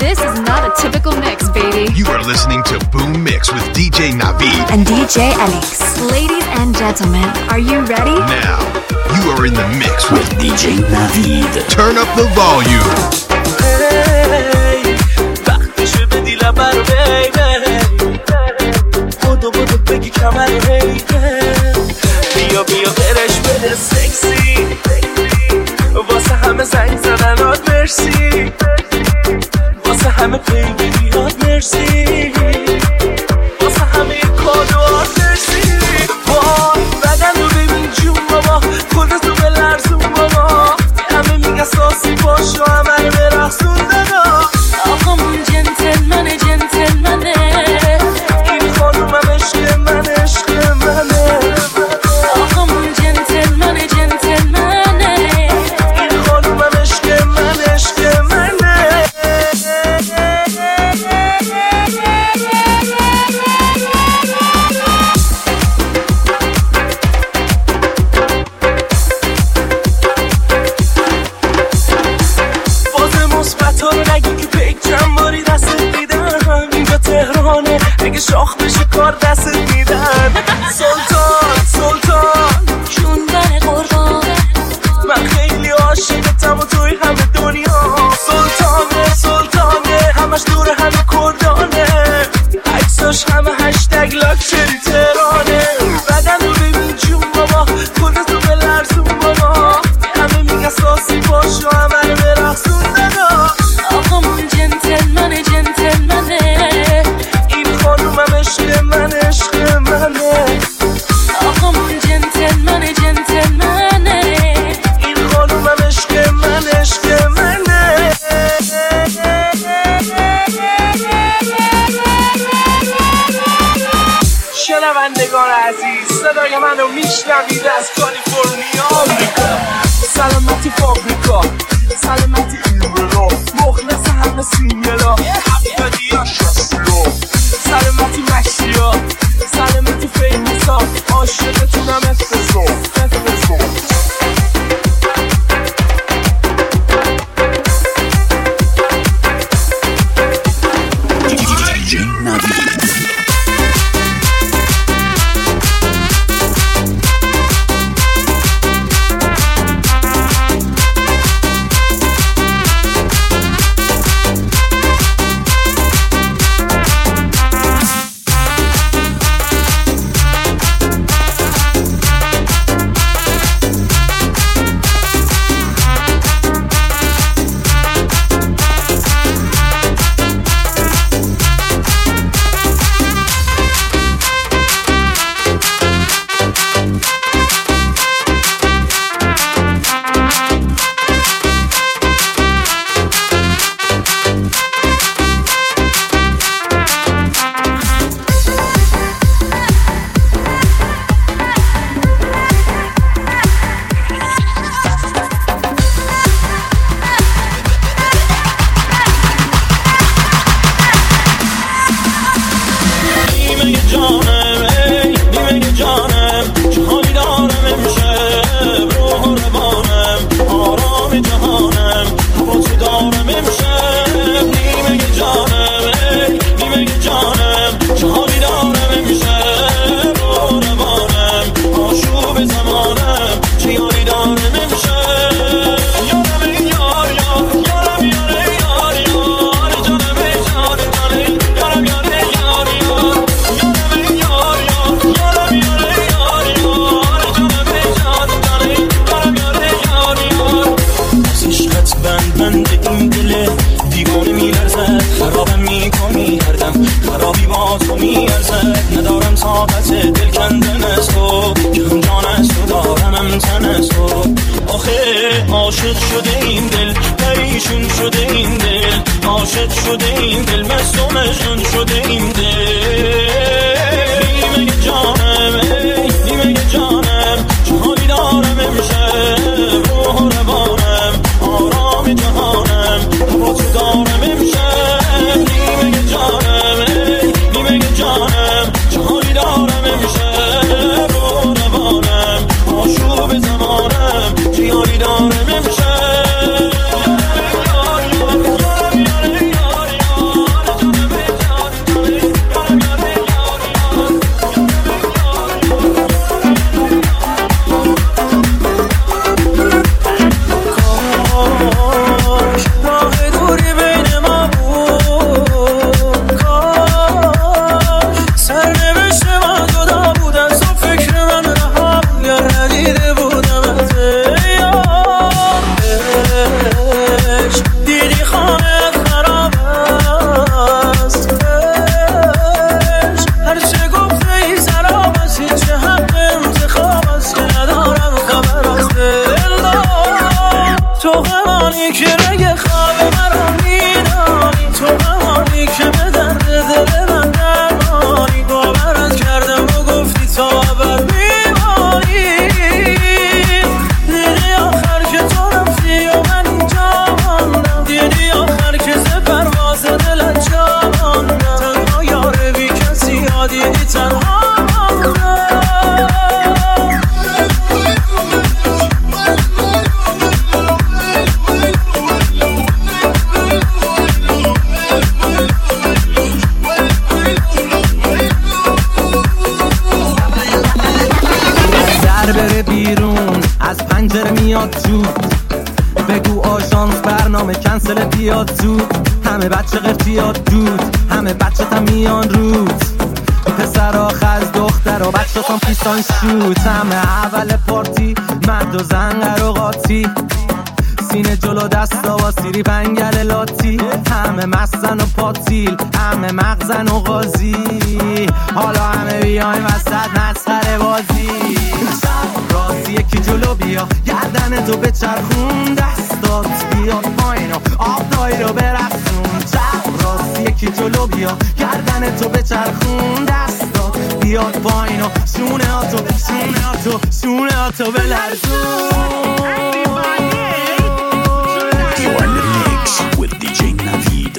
This is not a typical mix, baby. You are listening to Boom Mix with DJ Navid and DJ Alex. Ladies and gentlemen, are you ready? Now, you are in the mix with DJ Navid. Turn up the volume. وقتشه بدی لبر بیبی خودو بودو بگی کمر بیا بیا برش بده سکسی واسه همه زنگ زدنات مرسی واسه همه پیگیریات مرسی واسه همه کادوات مرسی وای بدن رو ببین جون بابا خودتو بلرزون بابا همه میگه ساسی باش و همه رو برخصوندن آقامون جنتلمنه جنتلمنه این خانومم عشق من عشق منه آقامون جنتلمنه جنتلمنه این خانومم عشق من عشق منه باز مثبت ها رو نگی که پیک چند باری دستت میدم اینجا تهرانه اگه شاخ بشه کار دستت میدن سلطان سلطان جون بر قربانه من خیلی عاشقتم و توی همه دنیا سلطانه سلطانه همش دور همه کردانه عکساش همه هشتگ لاکچری تهرانه بدن رو ببین جون بابا خودتو بلرزون بابا همه میگه ساسی باش و همه رو برخصوندن آقامون جنتلمنه جنتلمنه این خانومم عشق من عشق منه آقامون جنتلمنه جنتلمنه این خانومم عشق من عشق منه شنوندگان عزیز صدای منو میشنوید از کالیفرنیا آمریکا سلامتی فابریکا سلامتی ایرنا مخلص همه سینگلا هفتادیا شستیا سلامتی مشتیا سلامتی فیموسا عاشقتونم افتزا افتزا DJ Navid. عاشق شده این دل پریشون شده این دل عاشق شده این دل مست و مجنون شده این دل نیمه جانم نیمه جانم چه حالی دارم امشب روح و روانم آرام جهانم با تو دارم امشب نیمه جانم نیمه جانم چه حالی دارم امشب روح و روانم آشوب زمانم چه حالی دارم امشب بمانی که رگ خواب مرا میدانی، تو بمانی که به درد دل من درمانی، باورت کردم و گفتی تا ابد میمانی. دیدی آخر که تو رفتی و من اینجا ماندم، دیدی آخر که ز پرواز دلت جا ماندم، تنها یار بی کسی ها دیدی تنها میاد تو، بگو آژانس برنامه کنسل بیاد زود، همه بچه قرتیات دود، همه بچه تا میان رود، پسرها خز دخترها بچه تام پیستان شوت، همه اول پارتی مرد و زنگر و قاطی، سینه جلو دستا و سیری پنگل لاتی، همه مستن و پاتیل، همه مغزن و غازی، حالا همه بیایم وسط مسخره بازی. راستی یکی جلو بیا، گردن تو به چرخون، دستات بیاد پایین و آبدایی رو برقصون. راستی یکی جلو بیا، گردن تو به چرخون، دستات بیاد پایین و شونه ها تو بلرزون. You are in the mix with DJ Navid.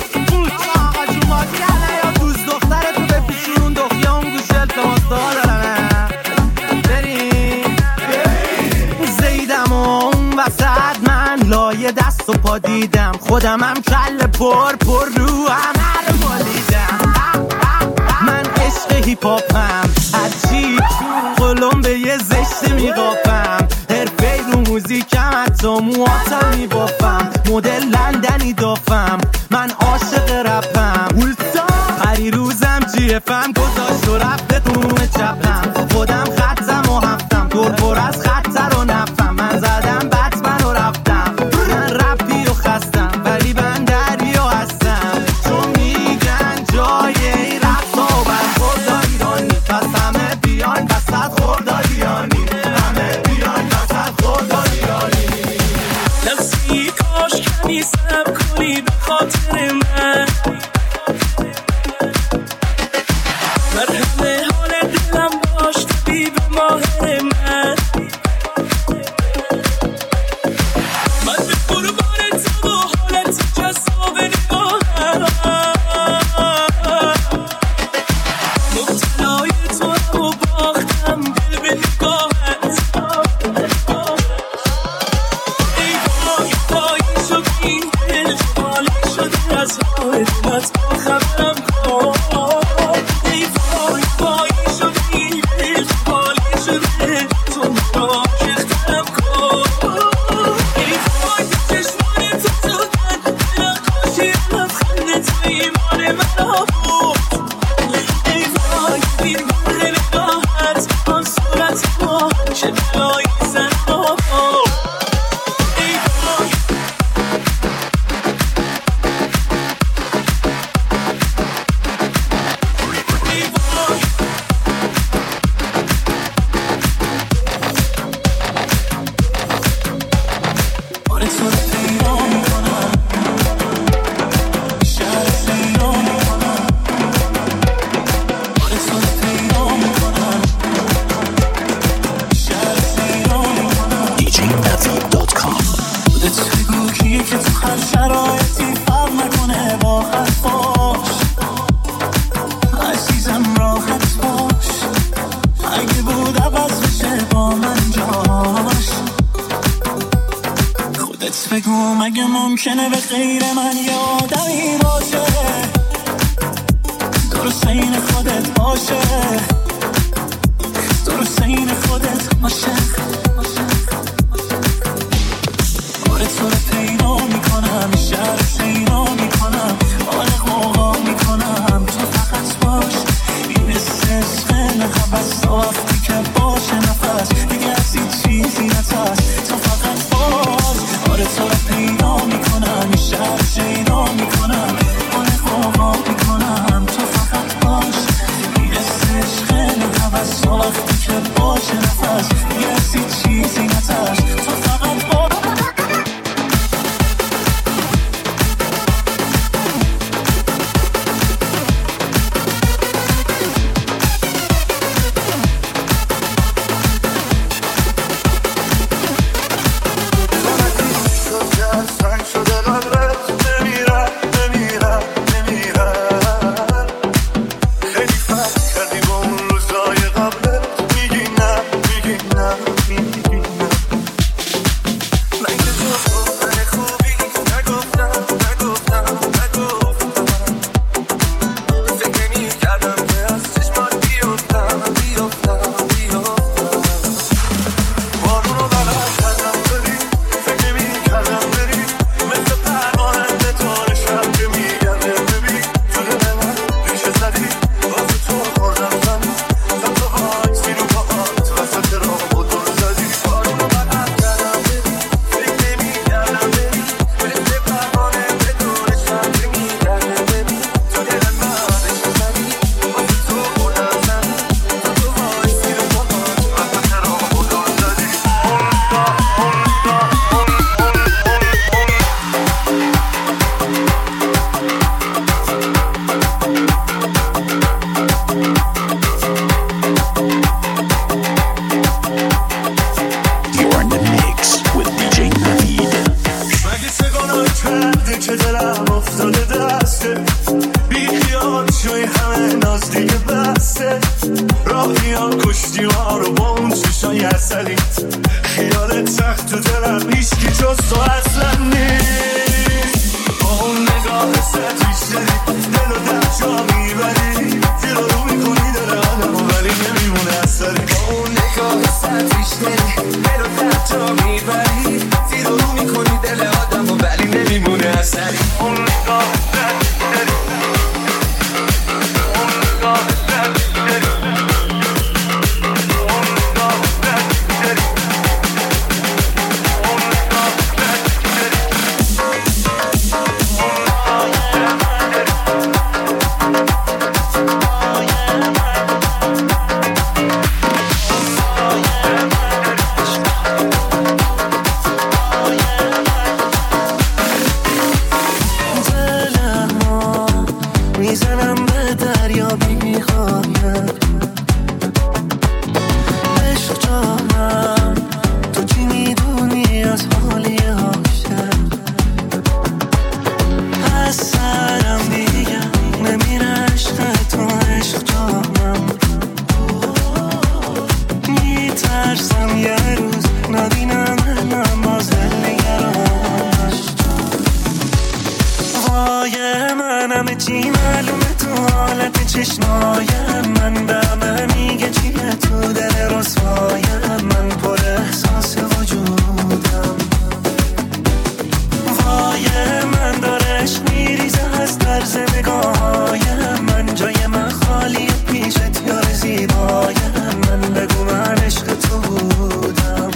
دوست دختر تو به پیشون دخیان گوشل تو مستادرمه بریم زیدم و اون وسط من لایه دست و پا دیدم، خودم هم کل پر رو هم هر بالیدم. من عشق هیپاپم، هرچی قلم به یه زشت میقاپم، حرفه رو موزیکم حتی مواتم میبافم، مدل لندنی دافم، من عاشق رپم، پری روزم جیفم گذاشت و رفته قرون چپم، خودم خطم و هفتم دور پر از خطر و نفم، من زدم بطمن و رفتم، من رپی و خستم ولی بندری و هستم، چون میگن جای ای رقصا و برخورد ایرانی، پس همه بیان وسط خوردادیانی، همه بیان وسط خوردادیانی. نفسی کاش کمی سب کنی به خاطر من، مرهم حال دلم باش طبیب ماهر من، من به قربان تو و حالت جذاب نگاهم، مبتلای تو رو باختم دل به نگاهت. ای وای وای شد این دل جوالی شده از حال دلت با خبرم کن. ای وای وای شد این دل جوالی شده تو را شختم کن. ای وای چشمان تو سودن به نقاشی لبخند تو ایمان من آورد. ای وای بین گل نگاهت آن صورت ما چه بلایی زن آورد. ای وای ای وای آره تو رو پیدا میکنم، شهر پیدا میکنم، آره تو رو پیدا میکنم، شهر پیدا میکنم. DJNavid.com. خودت بگو کیه که تو هر شرایطی فرق نکنه با حرفاش، عزیزم راحت باش، اگه بود عوض بشه با من جاش. خودت بگو مگه ممکنه به غیر من یه آدمی باشه، درست این خودت باشه، درست این خودت باشه. آره تو رو پیدا میکنم، شهر پیدا میکنم، آره قوقا میکنم، تو فقط باش، این عشق نه حوض تا وقتی که باشه نفس دیگه از این چیزی نترس، تو فقط باش. آره تو رو پیدا میکنم، شهر پیدا میکنم، آره قوقا میکنم، تو فقط باش، این عشق نه حوض تا وقتی که باشه نفس دیگه از این چیزی نترس، تو فقط باش. همه چی معلومه تو حالت چشمایم من به همه میگه چیه تو دل رسوایم من پر احساس وجودم وای من داره عشق میریزه از طرز نگاهایم من جای من خالیه پیشت یار زیبایم من بگو من عشق تو بودم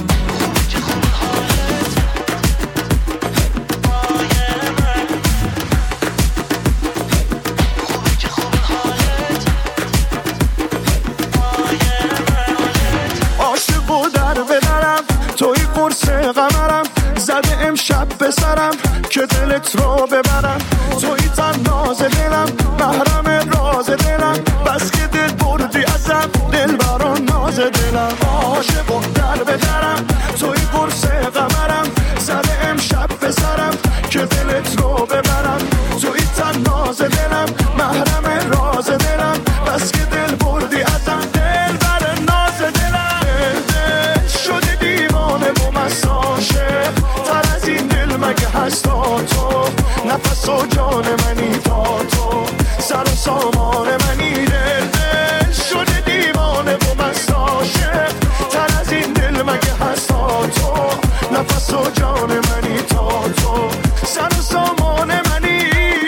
قمرم زده امشب به سرم که دلت رو ببرم توی تناز دلم محرم راز دلم بس که دل بردی ازم دل بران ناز دلم عاشق و در به درم توی قرص قمرم زده امشب به سرم که دلت رو ببرم توی تناز دلم محرم راز دلم بس که دل بردی ازم دل بران ناز دلم دل شده دیوانه و مساشه تر از این دل مگه هست تو نفس و جان منی تا تو سر و سامان منی دل شده دیوانه و مساشه تر از این دل مگه هست تو نفس و جان منی تا تو سر و سامان منی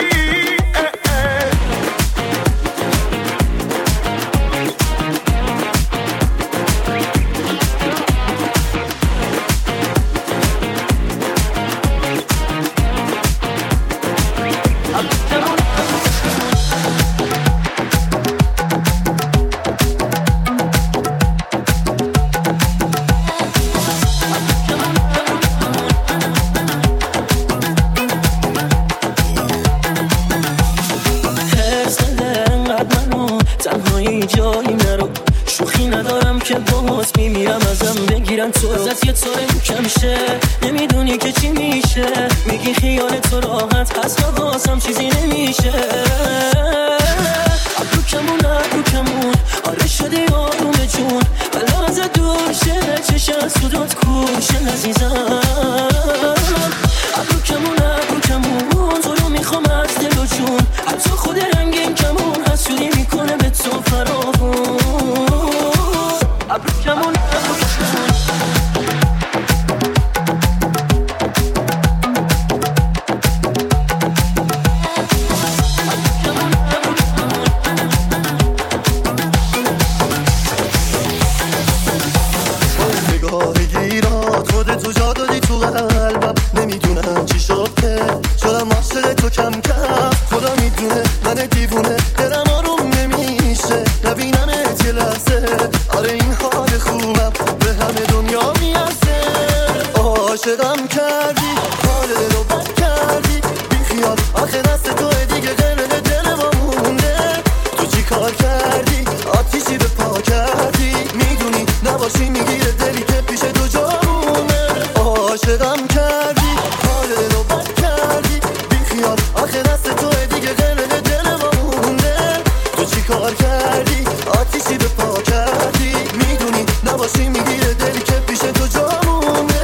تو ازت یه طور کم شه نمیدونی که چی میشه میگی خیال تو راحت هست و واسم چیزی نمیشه ابرو کمون آره شده آروم جون بلا ازت دور شه چشم سودات کوشه عزیزم ابرو کمون تو رو میخوام از دل و جون حتی خود رنگین کمون حسودی میکنه به تو فراغون ابرو کمون عاشقم کردی حال دلو بد کردی بی خیال آخه دست توی دیگه قلق دل ما مونده تو چی کار کردی آتیشی به پا کردی میدونی نباشی میگیره دلی که پیش تو جامونه عاشقم کردی حال دلو بد کردی بی خیال آخه دست توی دیگه قلق دل ما مونده تو چی کار کردی آتیشی به پا کردی میدونی نباشی میگیره دلی که پیش تو جامونه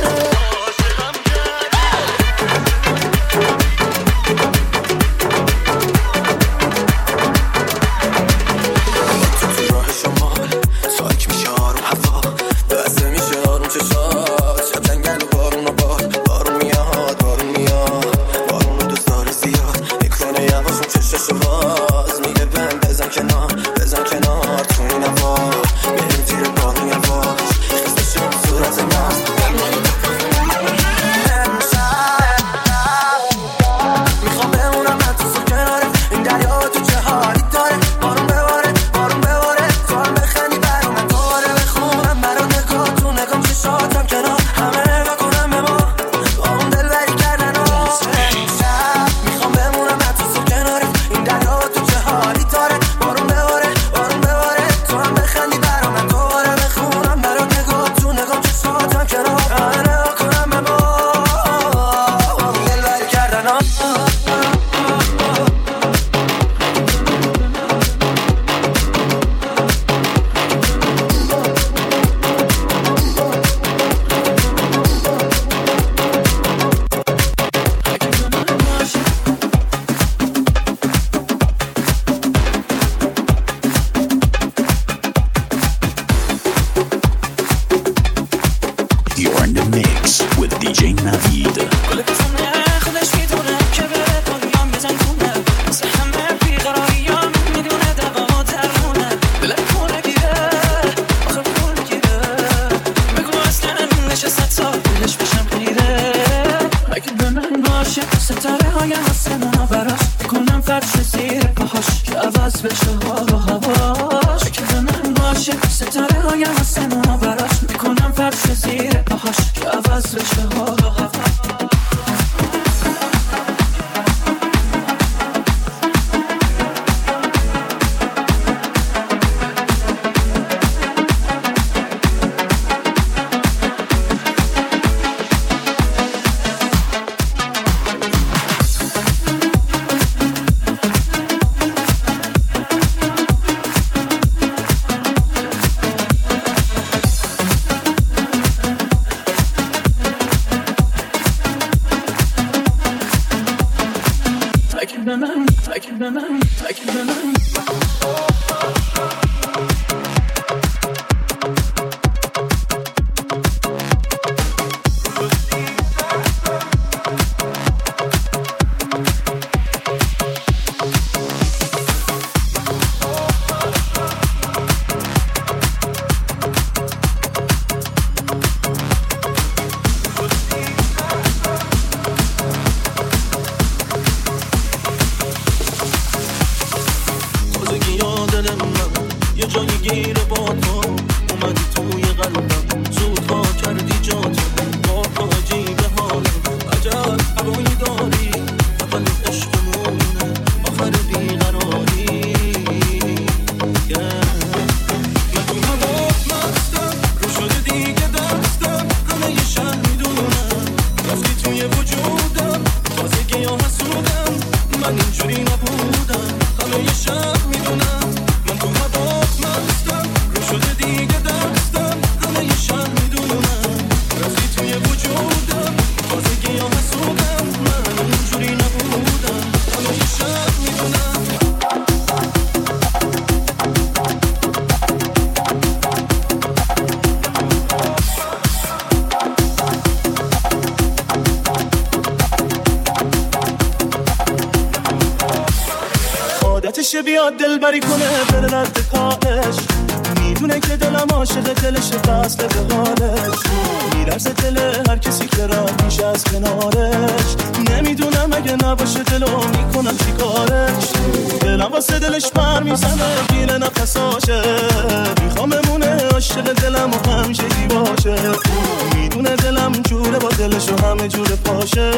عاشق ستاره های آسمونا براش کنم فرش زیر پاهاش که عوض بشه حال و هواش که به من عاشق ستاره های آسمونا براش میکنم فرش زیر پاهاش که عوض بشه حال و هواش بیاد دلبری کنه بره رد کارش میدونه که دلم عاشق دلش فصله به حالش میرسه دل هر کسی که رد میشه از کنارش نمیدونم اگه نباشه دلو میکنم چی کارش دلم واسه دلش پر میزنه گیره نفساشه میخوام بمونه عاشق دلم و همیشگی باشه میدونه دلم جوره با دلش و همه جور پاشه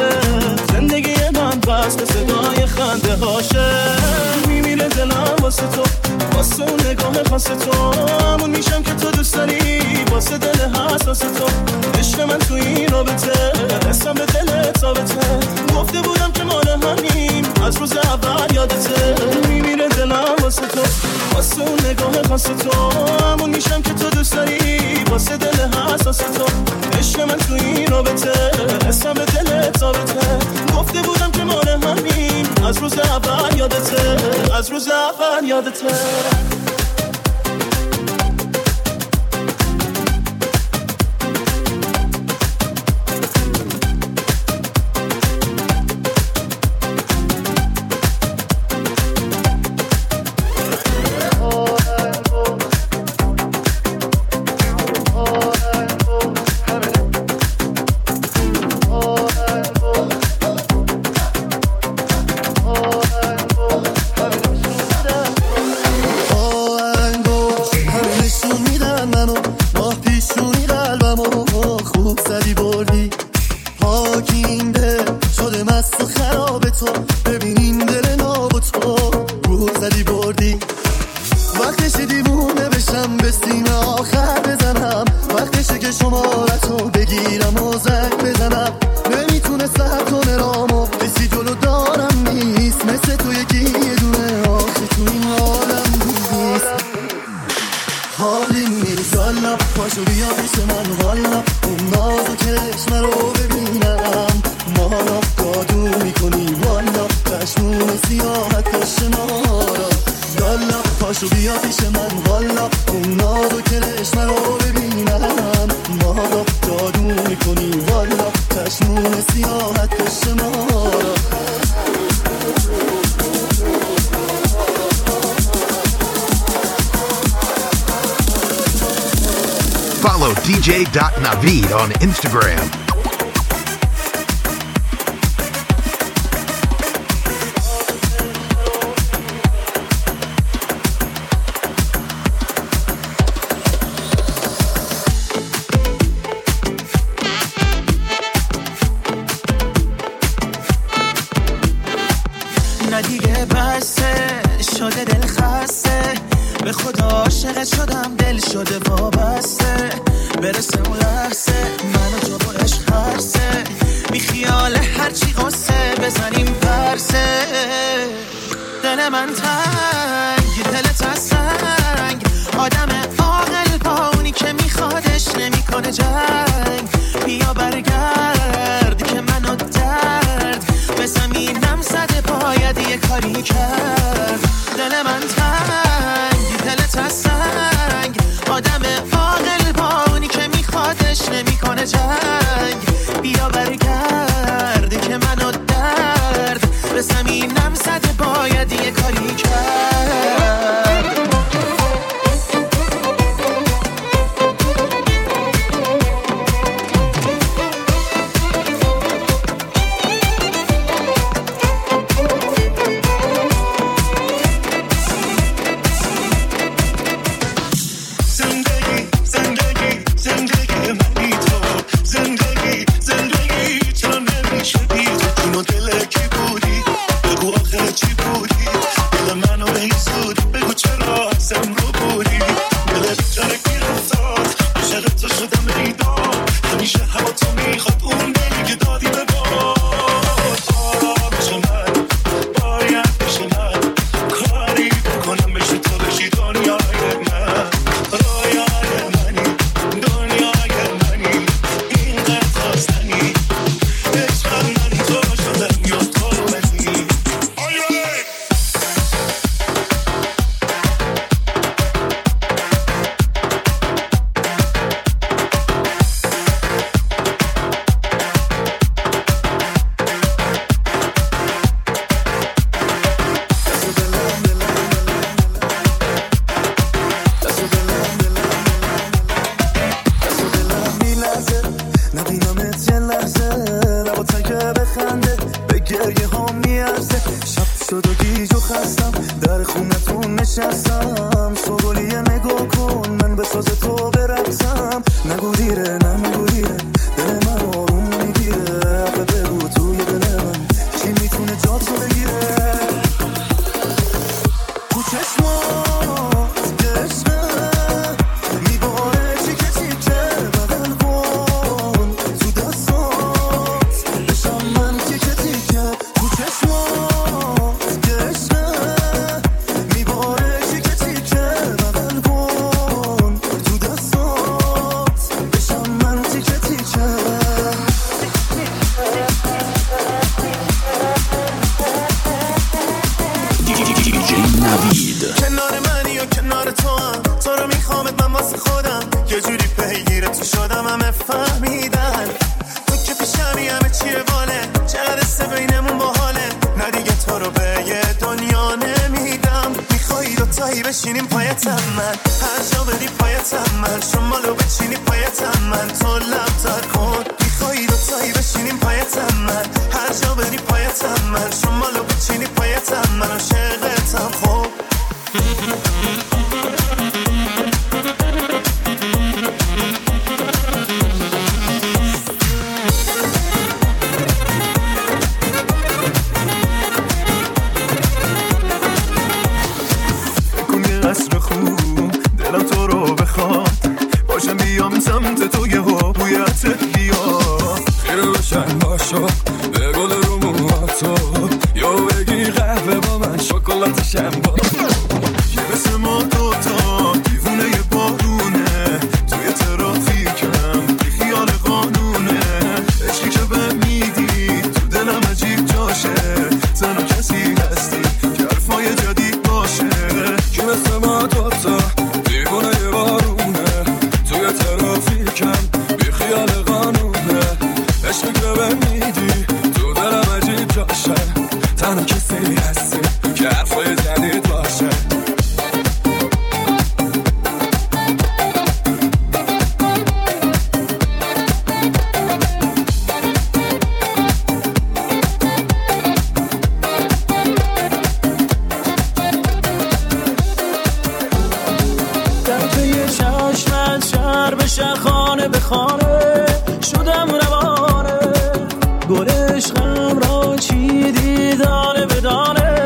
زندگی من بس به صدای خنده هاشه میمیره دلم واسه تو واسه اون نگاه خاص تو همون میشم که تو دوست داری واسه دل حساس تو عشق من تو این رابطه حسم به دلت ثابته گفته بودم که مال همیم از روز اول یادته میمیره دلم واسه تو واسه اون نگاه خاص تو همون میشم که تو دوست داری واسه دل حساس تو عشق من تو این رابطه حسم به دلت ثابته گفته بودم که مال همیم از روز اول یادته از روز اول یادته Follow DJ.Navid on Instagram. به خدا عاشقت شدم، دل شده وابسته، برسه اون لحظه منو تو با عشق هرسه، بی خیال هرچی قصه بزنیم پرسه. دل من تنگ، دلت از سنگ، آدم عاقل با اونی که میخوادش نمیکنه جنگ. بیا برگرد که منو درد به زمینم زده، باید یه کاری کرد. دل من تنگ، دلت از سنگ، آدم عاقل با اونی که میخوادش نمیکنه جنگ. بیا برگرد که منو درد به زمینم زده، باید یه کاری کرد. بشه خانه به خانه شدم روانه گل عشقم را چیدی دانه به دانه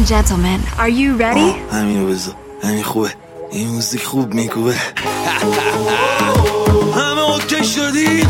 and gentlemen, are you ready? همینو بذار، همین خوبه، این موزیک خوب میکوبه. همه اوکی شدید؟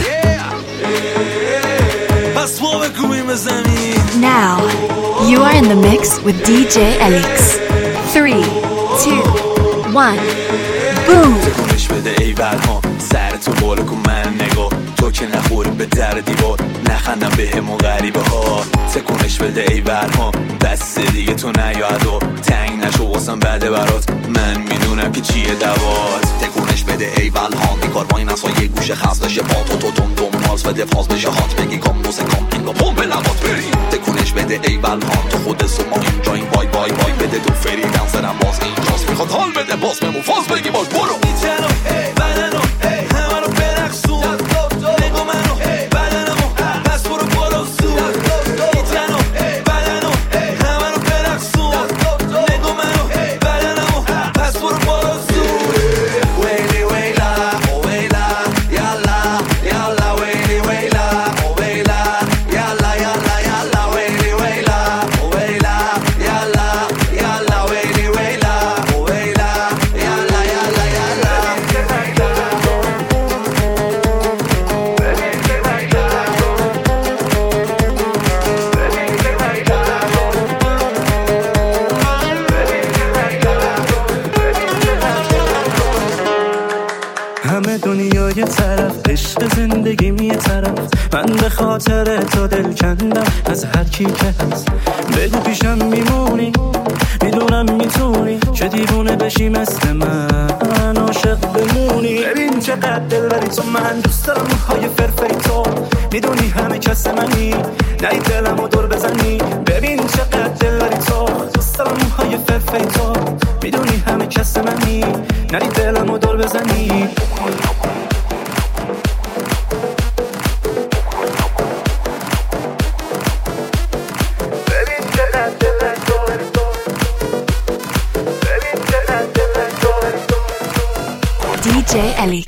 پس ما بکوبیم به زمین. Now, you are in the mix with DJ Elix. 3, 2, 1, boom! تکونش بده ای ها، سر تو بالا کن من نگاه، تو که نخوریم به در دیوار، نخندم به همون غریبه ها. تکونش بده ای ها، بس دیگه تو نیاد و تنگ نشو واسم بده برات، من میدونم که چیه دوات. تکونش بده ای ها، بیکار با این اصلا یه گوشه خست بشه با تو دم مارس بده فاز بشه هات، بگی کام دوست کامپینگ و پمپ لبات بریم. تکونش بده ای ها، تو خود سما اینجا این وای وای وای بده تو فری دنسرم باز اینجاست، میخواد حال بده باز بمون فاز بگی باز برو. بدنو همه رو برقصون، نگو منو بدنمو پس برو برو زون. ایتنو بدنو همه رو برقصون، نگو منو بدنمو پس برو برو زون. ویلی ویلا او ویلا یالا یالا ویلی ویلا او ویلا یالا یالا یالا ویلی ویلا او ویلا یالا یالا ویلی ویلا او ویلا یالا یالا یالا. همه دنیا یه طرف، عشق زندگیم یه طرف، من به خاطر تو دل کندم از هر کی که هست. بگو پیشم میمونی، میدونم میتونی که دیوونه بشی مثل من، عاشق بمونی. ببین چقدر دل بری تو، من دوست دارم موهای فرفری تو، میدونی همه کس منی، نری دلمو دور بزنی. ببین چقدر دل بری تو، دوست دارم موهای فرفری تو، میدونی همه کس منی، نری دلمو دور بزنی. DJ Elix.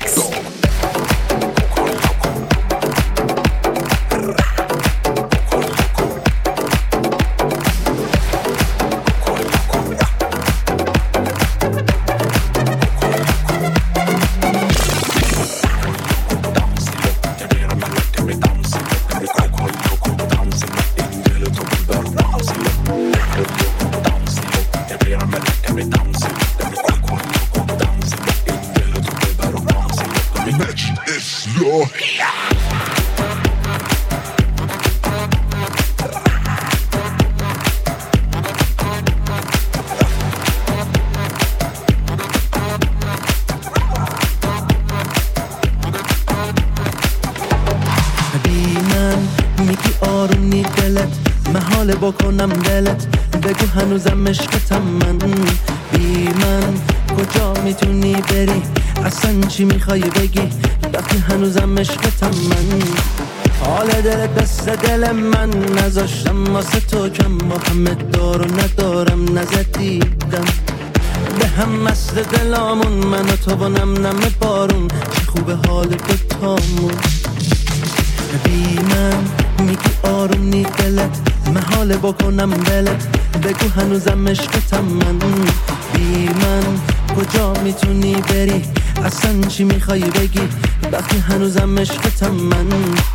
بکنم دلت، بگو هنوزم عشقتم من. بی من کجا میتونی بری، اصلا چی میخوای بگی وقتی هنوزم عشقتم من. حال دلت دست دل من، نذاشتم واسه تو کم، با همه دار و ندارم نزدیدم به هم مست دلامون، من و تو با نم نم بارون، چه خوبه حال دوتامون. بی من میگی آروم دلت، محاله بکنم دلت، بگو هنوزم عشقتم من. بی من کجا میتونی بری، اصلا چی میخوای بگی وقتی هنوزم عشقتم من.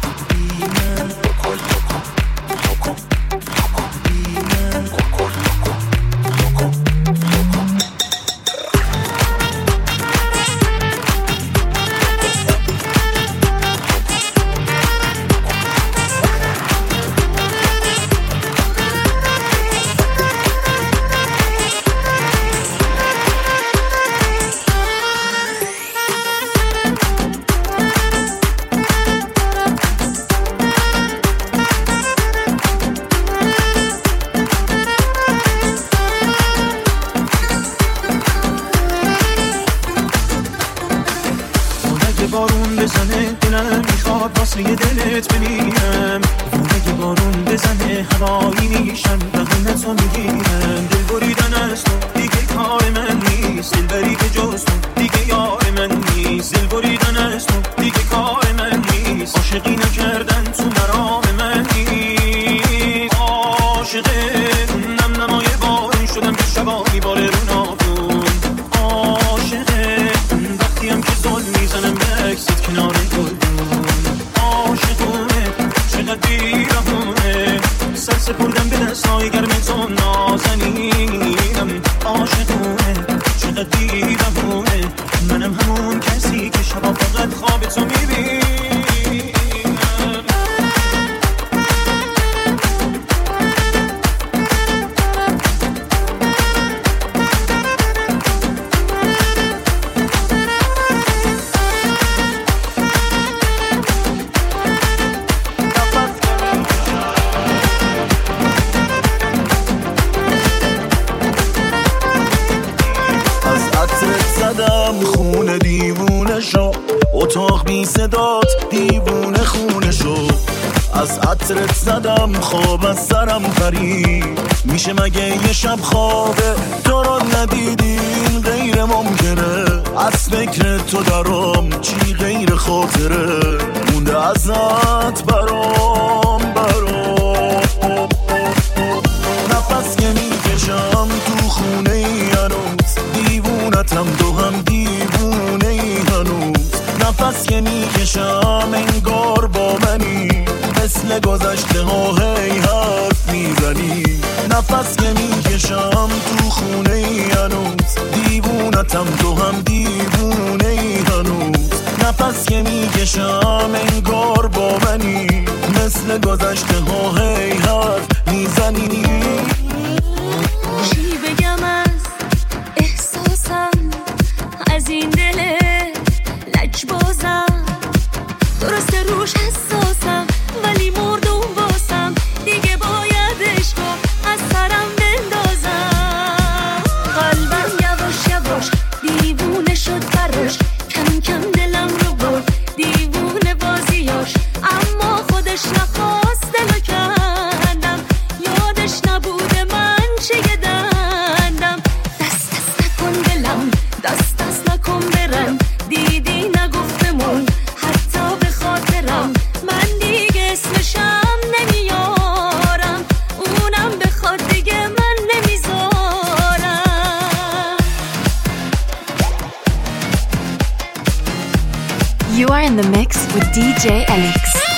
بارون بزنه دلم میخواد واسه دلت بمیرم، اگه بارون بزنه هوایی میشم رقمتو میگیرم. دل بریدن از تو دیگه کار من نیست، دل بری که جز تو دیگه یار من نیست. دل بریدن از تو دیگه کار من نیست، عاشقی نکردن تو مرام من نیست. عاشق نم نمای بارون سپردم به دستای گرم تو نازنینم عاشقونه چقدر دیوونه منم همون کسی که شبا فقط خواب تو میبینم خونه دیوونه شو اتاق بی صدات دیوونه خونه شو از عطرت زدم خواب از سرم پرید میشه مگه یه شب خوابه تو رو ندیدین غیر ممکنه از فکر تو درام چی غیر خاطره مونده ازت برام نفس که میکشم تو خونه ای هنوز دیوونتم دو هم دیوونه ای هنوز نفس که میکشم انگار با منی مثل گذشته ها هی حرف میزنی نفس که میکشم تو خونه ای هنوز دیوونتم دو هم دیوونه ای هنوز نفس که میکشم انگار با منی مثل گذشته ها هی حرف میزنی چی بگم از احساسم از این دل لجبازم درسته روش حساسم ولی مردم واسم دیگه باید عشقو از سرم بندازم قلبم یواش یواش دیوونه شد براش کم کم دلم رو برد دیوونه بازیاش اما خودش نخواست دلو کندم یادش نبوده من چه دندم دست دست نکن دلم دست دست نکن برم دیدی نگفتمون حتی به خاطرم من دیگه اسمشم نمیارم اونم بخواد دیگه من نمیذارم You are in the mix with DJ Elix.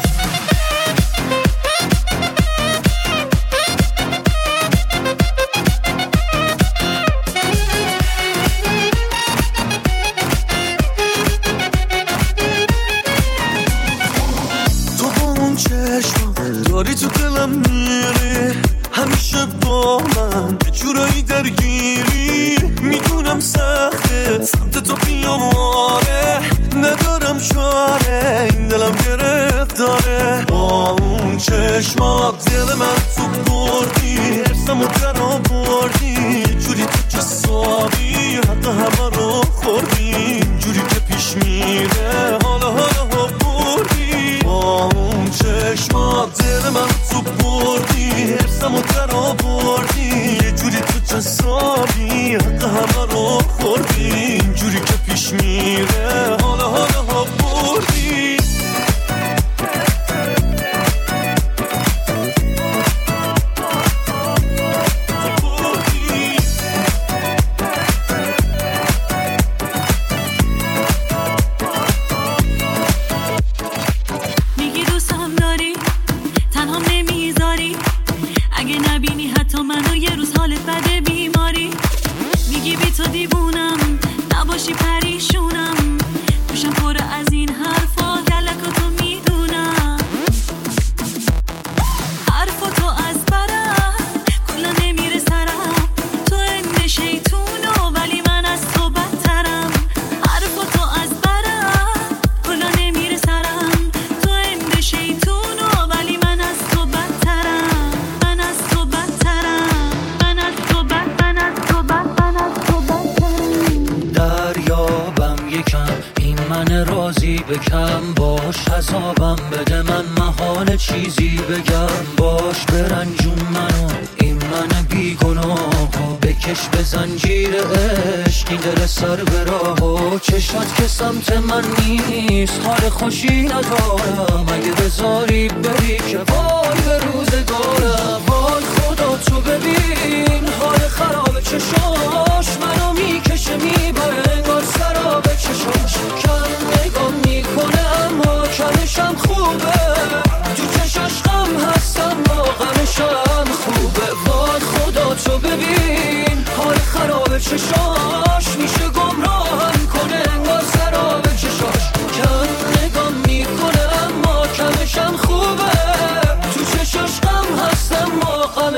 تو با اون چشم داری تو دلم میری همیشه با من یه جورایی درگیری میدونم سخته سمت تو بیاماره ندارم چاره این دلم گرفتاره با اون چشمات دل من تو بردی حرسمو در آوردی یه جوری تو جسابی حتی همه رو خوردی جوری که پیش میره حالا بردی با اون چشمات دل من تو بردی حرسمو در آوردی یه جوری تو جسابی حتی همه رو خوردی جوری که پیش میره حالا بردی میگی دوستم داری تنها نمیذاری اگه نبینی حتی منو یه روز حالت بده بیماری میگی بی تو دیوونم نباشی پریشونم دوشم پر از این حرفا دلکاتو میدونم حرفاتو از برم کلا نمیره سرم تو این شیطونو ولی من از تو بدترم حرفاتو از برم کلا نمیره سرم تو این شیطونو ولی من از تو بدترم من از تو بدترم من از تو بدترم دریابم یکم این من راضی بکم باش حسابم بده من محال چیزی بگم باش برنجون منو این من بیگناهو بکش به زنجیر عشق این دل سر به راهو چشات که سمت من نیست حال خوشی ندارم اگه بذاری بری که وای به روزگارم وای خدا تو ببین حال خراب چشاش منو میکشه میبره انگار سراب چشاش کم نگاه میکنه اما کمشم خوبه تو چشاش غم هستم با غمشم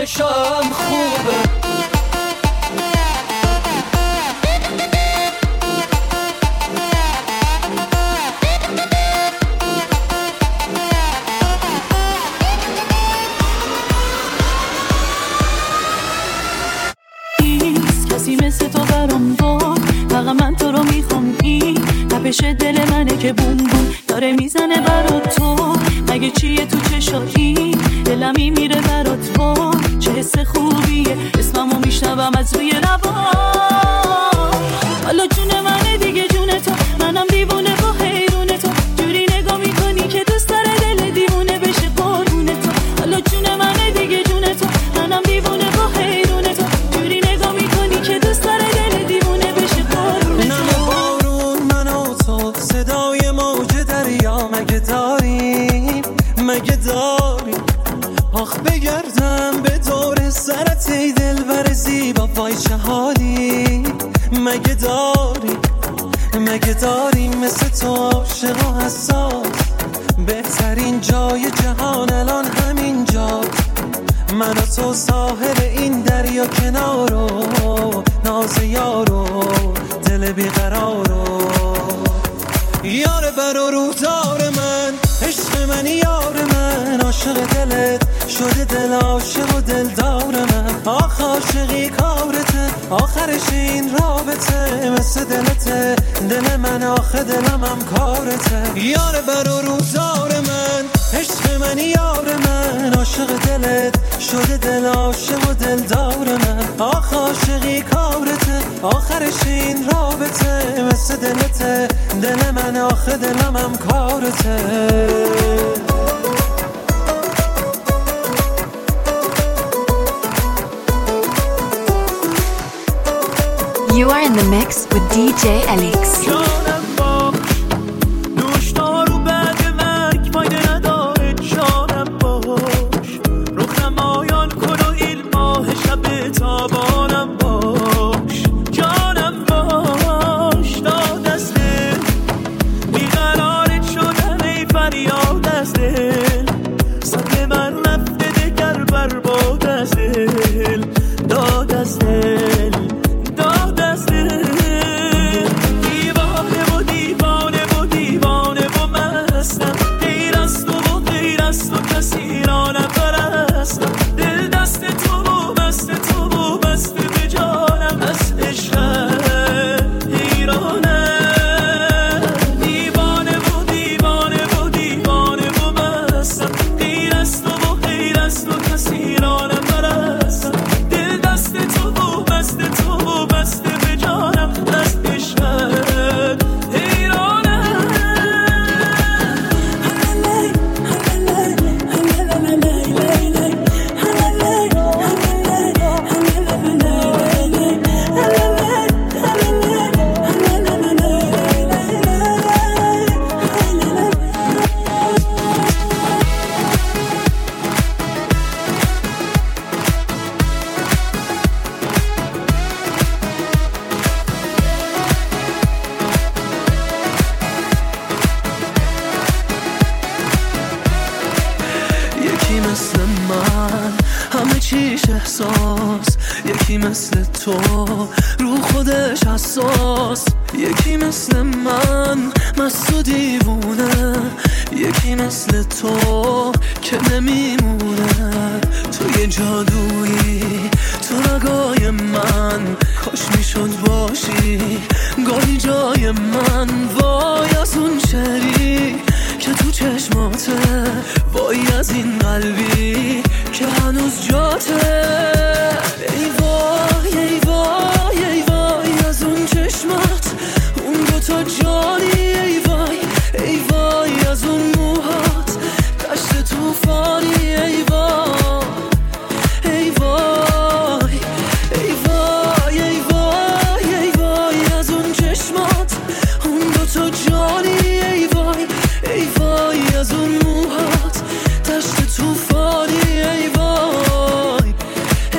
باشم خوبه. کسی مثل تو برام دار، فقط من تو رو میخوام. این تپش دل منه که بوم بوم داره میزنه برات تو. مگه چیه تو چشاتی دلمی میره برات وا. چه حس خوبیه اسممو میشنوم از روی لبا. حالا جون منه دیگه جون تو، منم دیوونه و حیرون تو. جوری نگاه میکنی که دوست داره دل دیوونه بشه قربون تو. حالا جون منه دیگه جون تو، منم دیوونه و حیرون تو. جوری نگاه میکنی که دوست داره دل دیوونه بشه قربون تو. نم بارون من و تو صدای موج دریا مگه داریم، مگه داریم. آخ بگردم به دور سرت ای دلبر زیبا، وای چه حالی. مگه داریم، مگه داریم مثل تو عاشق و حساس. بهترین جای جهان الان همین جا، من و تو ساحل این دریا کنارو. ناز یارو دل بیقرارو، یار بر و روزار من، عشق منی یار من. عاشق دلت شده دل عاشق و دلدار من. آخ عاشقی کارته آخرش این رابطه، مثل دلته دل من آخه دلم هم کارته. یار بر و روزار من، عشق منی یار من. عاشق دلت شده دل عاشق و دلدار من. آخ عاشقی کارته آخرش این رابطه، مثل دلته دل من آخه دلم هم کارته. You are in the mix with DJ Elix. جانم باش دوشدارو بعد مرگ فایده نداره. جانم باش رخم آیان کن و این ماه شب تابانم باش. جانم باش داد از دل بیقرارت شدم ای فریاد از دل. سطح من رفته دگر برباد از دل. داد از دل داد از دل. دیوانه و دیوانه و دیوانه و مستم. غیر از تو و غیر از تو کسی را نپرستم. دل دست تو و بست تو و بست به جانم. از عشقت حیرانم. دیوانه و دیوانه و دیوانه و مستم. غیر از تو و غیر از تو کسی را نپرستم. دل دست تو و بست تو و بست به جانم. از عشقت حیرانم. یکی مثل من همه چیش احساس، یکی مثل تو رو خودش حساس. یکی مثل من مست و دیوونه، یکی مثل تو که نمیمونه. تو یه جادویی تو رگای من، کاش میشد باشی گاهی جای من. وای از اون شعری که تو چشماته، وای از این قلبی که هنوز جاته. ای وای ای وای ای وای از اون چشمات، اون دوتا جانی. ای وای ای وای از اون موهات، دشت توفانی. ای وای ای وای ای وای ای وای ای وای از اون چشمات، اون دوتا جانی. ای وای ای وای از اون موهات، دشت توفانی. ای وای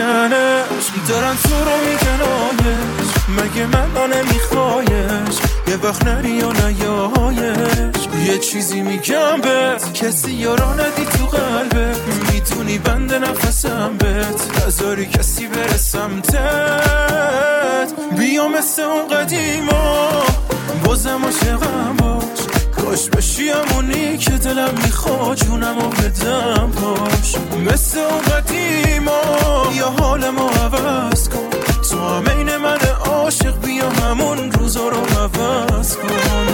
میگنش، دارن تو رو میگنایش، مگه من نمیخوایش، یه وقت نری یا نیایش. یه چیزی میگم بهت، کسی یارا ندی تو قلبت، میتونی بند نفسم بهت، نذاری کسی بره سمتت. بیا مثل اون قدیما بازم عاشقم باش، کاش بشی همونی که دلم میخواد، جونمو بدم باش. مثل اون قدیما یا حالمو عوض کن، تو هم این من عاشق، بیا همون روزا رو عوض کن.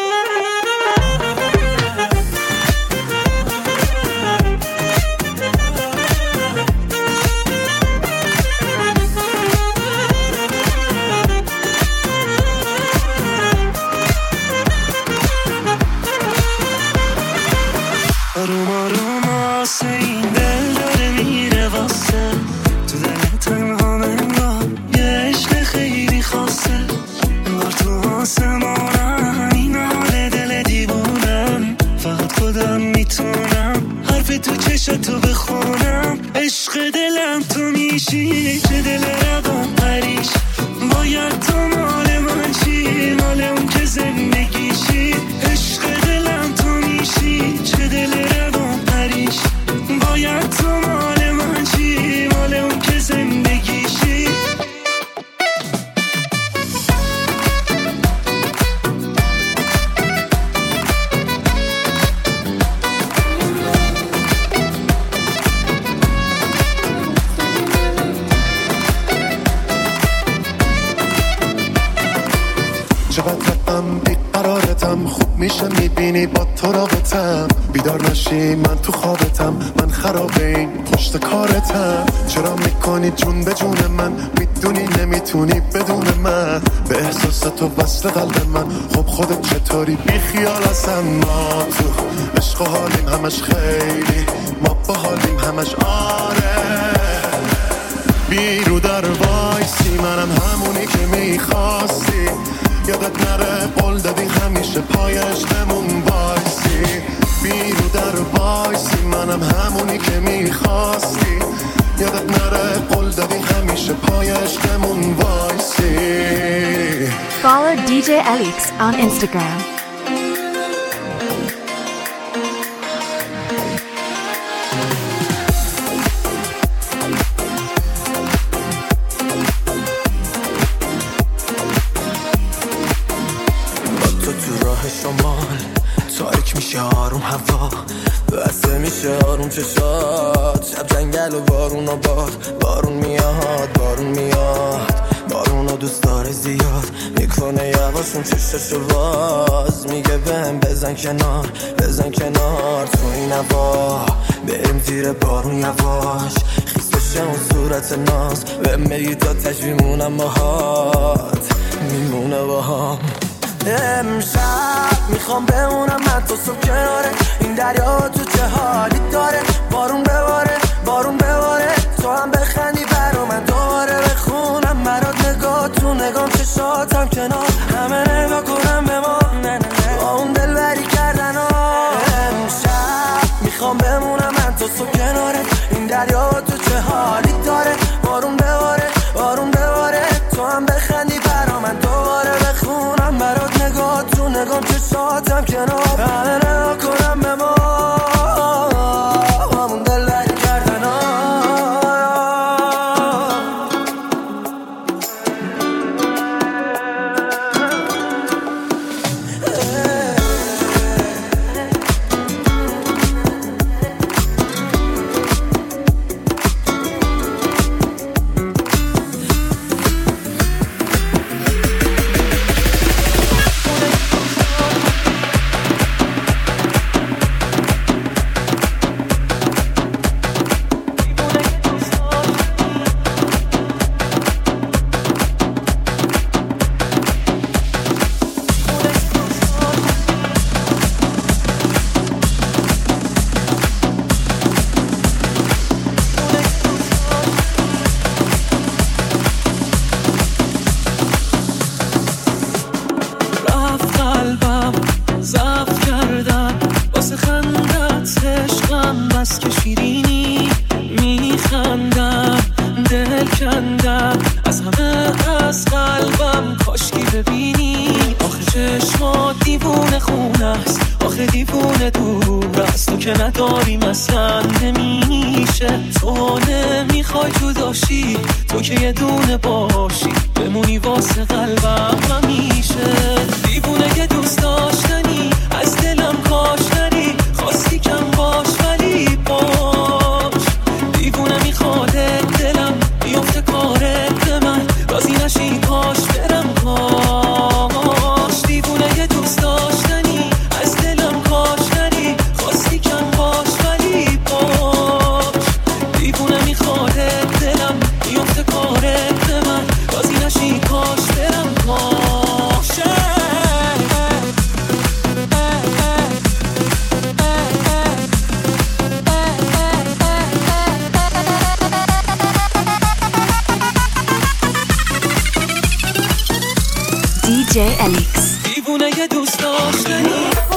آروم آروم آسه این دل داره میره واسه، تو دل تنها منگاه یه عشق خیلی خاصه، انگار تو آسمانم این حال دل دیوونم، فقط خودم میتونم حرف تو چشتو بخونم. عشق دلم تو میشی، چه دل روان پریش، باید تو مال من چی، مال اون که زندگیشی. عشق دلم تو میشی، چه دل روان پریش، باید تو مال من چی، مال اون که زندگیشی. چقدر رفتم بیقرارتم، خوب میشه میبینی با تو رابطم، بیدار نشی من تو خوابتم، من خراب این پشت کارتم. چرا میکنی جون به جون من، میدونی نمیتونی بدون من، به احساس تو وصل قلب من، خب خودت چطوری بی خیال هستم. ما تو عشق و حالیم همش خیلی، ما با حالیم همش آره. بیرو در وایسی منم همونی که میخواستی، یادت نره قول دادی همیشه پای عشقمون وایسی. بیرو در وایسی منم همونی که میخواستی، یادت نره قول دادی همیشه پای عشقمون وایسی. Follow DJ Elix on Instagram. شمال تاریک میشه آروم هوا، بسته میشه آروم چشات، شب جنگل و بارون و بارون میاد، بارون میاد، بارون و دوست داره زیاد، میکنه یواشون چششو باز، میگه بهم بزن کنار، بزن کنار تو این هوا، بریم زیر بارون یواش، خیس بشه اون صورت ناز، بهم بگی تا تشویمونم باهات، میمونه باهام. امشب میخوام بمونم من تو صبح کناره این دریا، تو چه حالی داره، بارون بباره، بارون بباره، تو هم بخندی برا من دوباره بخونم برات، نگاه تو نگام چشاتم کنار، همه نگاه کنم به ما، نه با اون دل بری کردن ها. امشب میخوام بمونم من تو صبح کناره این دریا، تو چه حالی داره، بارون بباره، بارون بباره، تو هم بخندی برا من دوباره بخونم برات، نگاه تو نگام چشاتم کنار، همه نگاه کنم به ما، همون دل بری کردن ها. هست آخه دیوونه دور از تو که نداریم اصلا نمیشه. تو نمیخوای جداشی، تو که یه دونه باشی بمونی واسه قلبم همیشه. دیوونه که دوست داشتنی از دلم کاشتنی، خواستی کم باش ولی باش. دیوونه میخواده دلم بیفته کارت به من، راضی نشی کاش برم کاش. دیوونه که دوست داشتنی از دلم کاشتنی، خواستی کم باش ولی باش. دیوونه میخواده دلم بیفته کارت به من، راضی نشی کاش برم کاش. DJ Elix. دیوونه که دوست داشتنی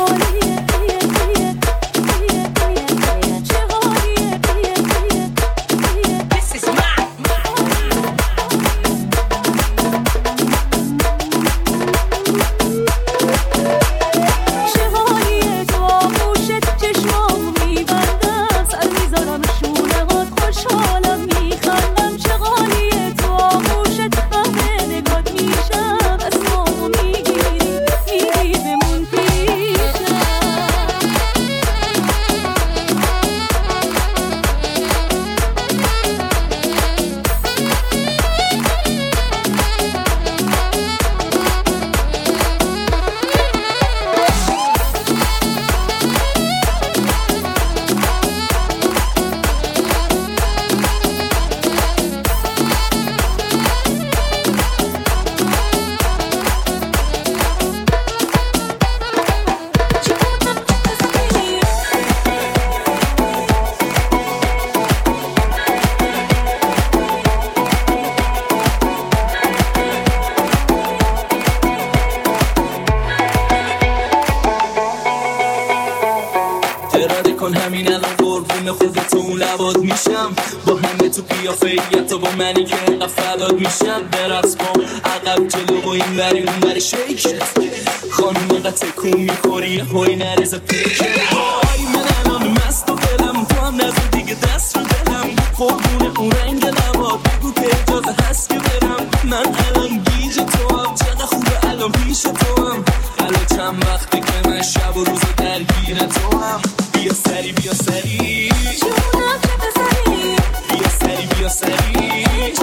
منی که اینقدر فداد میشم برقص کن عقب جلو و این بری اون بری شیکت خانوم اینقدر تکون میخوری هوی نریزه پیکت آی من الان مست و دلم تو هم نزد دیگه دست رو دلم قربون اون رنگ لبات بگو که اجازه هست که برم. من الان گیج تو هم چقدر خوبه الان پیش تو هم الان چند وقته که من شب و روز درگیر تو هم. بیا سری بیا سری جونم چه بسری بیا سری بیا سری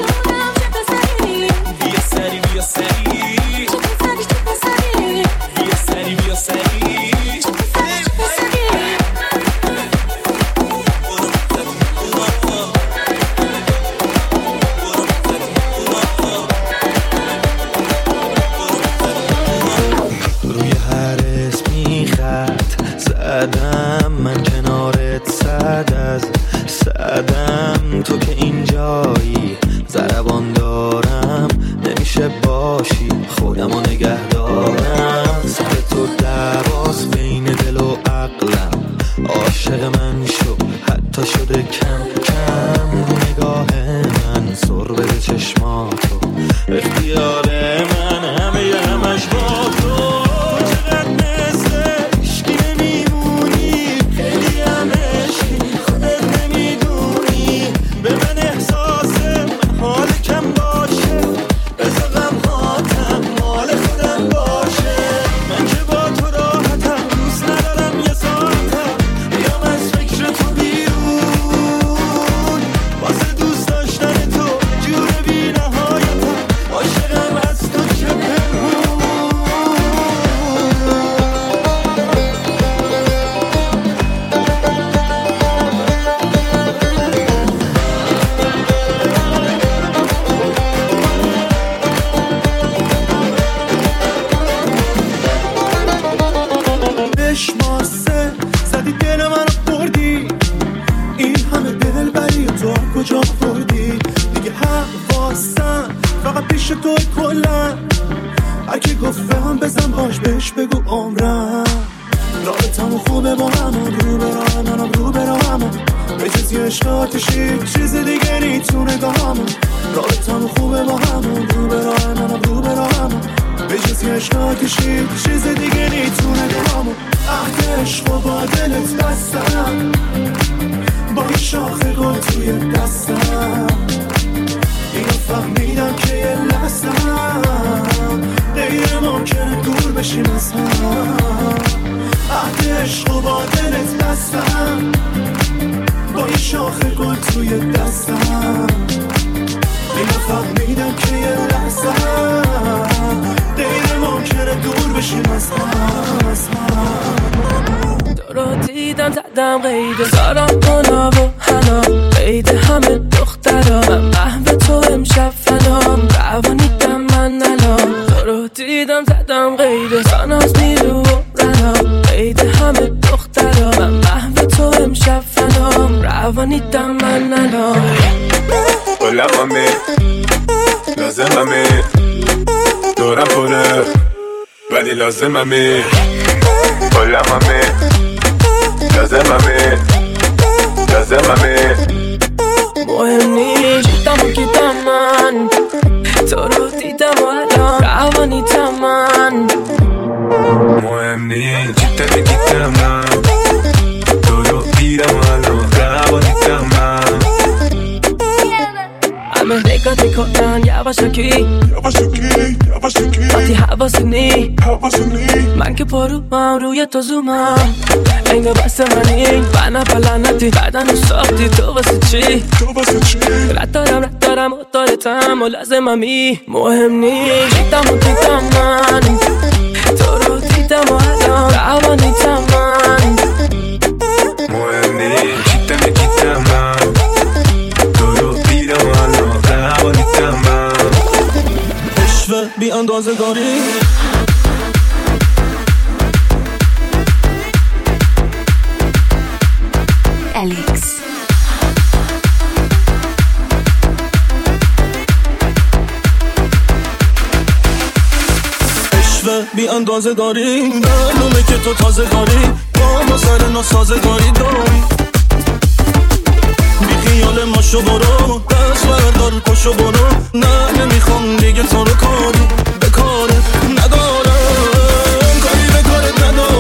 تو که اینجایی ضربان دارم نمیشه باشی خودمو نگه دارم. سر تو دراز بین دل و عقلم عاشق من شو حتی شده کم کم نگاه من سر بده چشماتو اختیار من همه همش با تو. چقدر مثل عشقی نمیمونی خیلی هم عشقی خودت نمیدونی به من احساس حال کم باشه بذار غمهاتم مال خودم باشه. من که با تو راحتم دوست ندارم یه ساعتم بیام از فکر تو بیرون واسه دوست داشتن تو جور بی نهایتم عاشقم از تو چه پنهون. بشماسه زدی دل منو بردی این همه دل بری تو کجا بردی دیگه حواسم فقط پیش توی کلن هر کی گفت هم بزن باش بهش بگو عمرم رابطمون خوبه با همون رو برا منم رو برا همون به جز یه عشقاتشی چیز دیگه نیتو نگاهمون رابطمون خوبه با همون رو برا منم رو برا همون به جز یه عشقاتشی چیز دیگه نیتو نگاهمون. با دلت بستم، با این شاخ گل توی دستم. اینو فهمیدم که یه لحظم غیر ممکنه دور بشیم از هم. عهد عشق و با دلت بستم، با این شاخ گل توی دستم. اینو فهمیدم که یه لحظم غیر ممکنه دور بشیم از هم. تو رو دیدم زدم قید زارم اونا و حنا، قید همه دخترا. من محو تو امشب فنام، روانیدم من الان. تو رو دیدم زدم قید ساناز نیرو و رنا، قید همه دخترا. من محو تو امشب فنام، روانیدم من الان. Hola mami, لازممی دورم پره ولی لازممی. Hola mami, لازممی مهم نیست دیدم و گیدم من، تو رو دیدم و الان روانیدم من. مهم نیست دیدم من، تو رو دیدم و الان روانیدم من. همه نگات میکنن یواشکی وقتی حواسونی من که پروم روی تو زومم. انگار بسته منی بنا پلنتی بدن رو ساختی تو واسه چی؟ رد دارم و دارتم و لازممی. مهم نیست دیدم و دیدم من، تو رو دیدم و الان روانیدم من. مهم نیست دیدم من، تو رو دیدم و الان روانیدم من. عشق بی اندازه داری Alex. عشق بی اندازه داری، معلومه که تو تازه داری، با ما سر ناسازگاری داری. بی خیال ما شو برو، دست بردار پشو برو. نه نمیخوام دیگه تو رو کاری به کارت ندارم، کاری به کارت ندارم.